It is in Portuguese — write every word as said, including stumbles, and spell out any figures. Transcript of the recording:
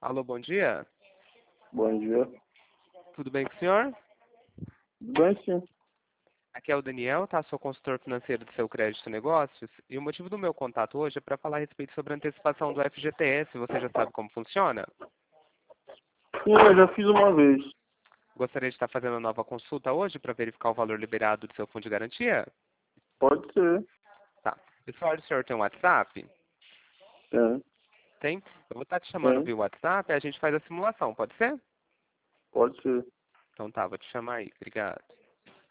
Alô, bom dia. Bom dia. Tudo bem com o senhor? Bem, sim. Aqui é o Daniel, tá? Sou consultor financeiro do seu crédito negócios. E o motivo do meu contato hoje é para falar a respeito sobre a antecipação do F G T S. Você já sabe como funciona? Sim, eu já fiz uma vez. Gostaria de estar fazendo uma nova consulta hoje para verificar o valor liberado do seu fundo de garantia? Pode ser. Tá. Pessoal, o senhor tem um WhatsApp? Tem. Tem? Eu vou estar te chamando Tem. via WhatsApp e a gente faz a simulação, pode ser? Pode ser. Então tá, vou te chamar aí. Obrigado.